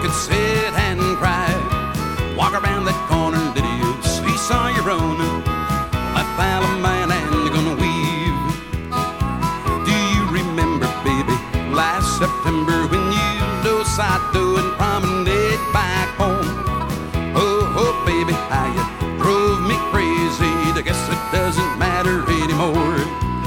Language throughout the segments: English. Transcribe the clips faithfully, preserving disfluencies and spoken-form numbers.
could sit and cry. Walk around that corner, Lydia, see saw your own. Left Alabama and you're gonna weave. Do you remember, baby, last September when you decided to and promenade back home? Oh, oh, baby, how you drove me crazy. I guess it doesn't matter anymore.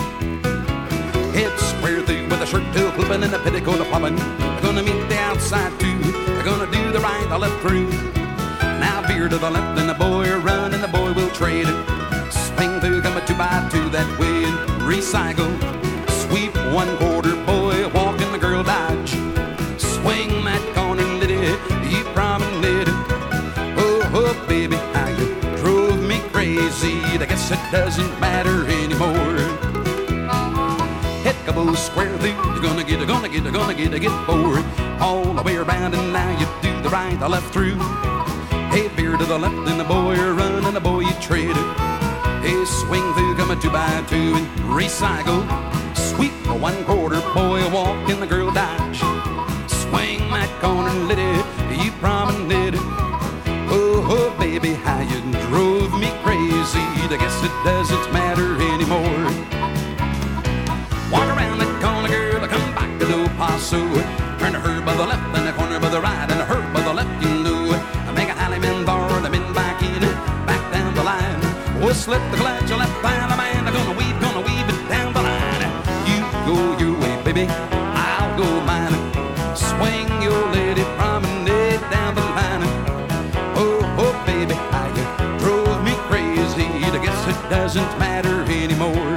It's square through with a shirt tail clipping and a petticoat a flopping. They're gonna meet the outside too. They're gonna do the right, the left through. Now veer to the left and the boy will run and the boy will trade it. Swing through, come a two by two that way and recycle. Sweep one quarter, boy, walk and the girl dodge. Swing that corner, Lydia, you promenade. Oh, oh, baby, how you drove me crazy. I guess it doesn't matter anymore. Hit Cabo square through, you're gonna get, you're gonna get, you're gonna get, get bored. All the way around and now you do the right, the left through. Hey, veer to the left and the boy run and the boy you trade it. Hey, swing through, come a two by two and recycle. Sweep a one quarter, boy walk and the girl dodge. Swing that corner, Liddy, you promenade. Oh, oh, baby, how you drove me crazy. I guess it doesn't matter anymore. Walk around that corner, girl, come back to El Paso. Turn to her by the left and the corner by the right and her by the left, you know. Make a alley man bar and a bin back in it, back down the line. Oh, slip the clutch, your left hand, man, I'm gonna weave, gonna weave it down the line. You go your way, baby, I'll go mine. Swing your lady promenade down the line. Oh, oh, baby, how you drove me crazy. I guess it doesn't matter anymore.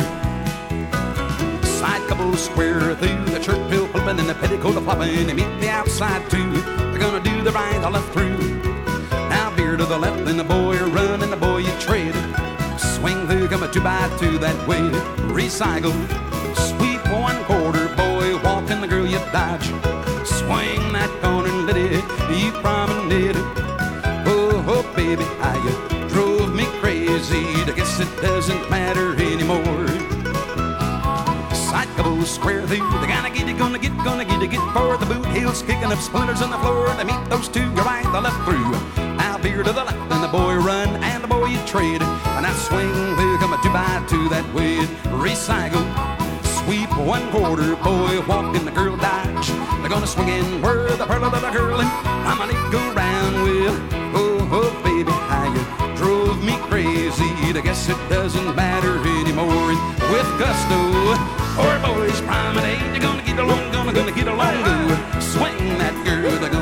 Side Cabo square through the church pill flipping and the petticoat a flopping. They meet the outside too. They're gonna do the right, the left through. Now veer to the left and the boy run and the boy you trade. Swing through, come a two by two that way. Recycle. Sweep one quarter, boy walk and the girl you dodge. Swing that corner, Liddy, you promenade. Oh, oh, baby, how you drove me crazy. I guess it doesn't matter anymore. Side Cabo square through, they gonna get it, gonna get, gonna get it, get for the boot heels kicking up splinters on the floor. They meet those two, go right, the left through. Now veer to the left and the boy run and the boy you trade. And I swing through, come a two by two that way. Recycle. Sweep one quarter, boy walk and the girl dodge. They're gonna swing in where the pearl of the girl and I'm gonna go round with. Oh, oh, baby, how you drove me crazy. I guess it doesn't matter anymore. And with gusto, or boys promenade, you're gonna get along, gonna, gonna get along. Go swing that girl,